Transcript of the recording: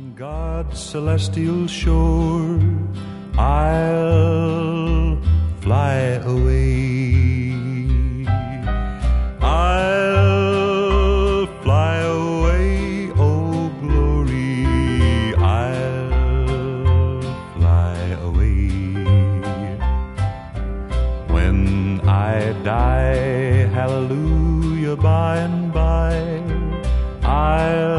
God's celestial shore I'll fly away. I'll fly away, oh glory, I'll fly away. When I die, hallelujah, by and by, I'll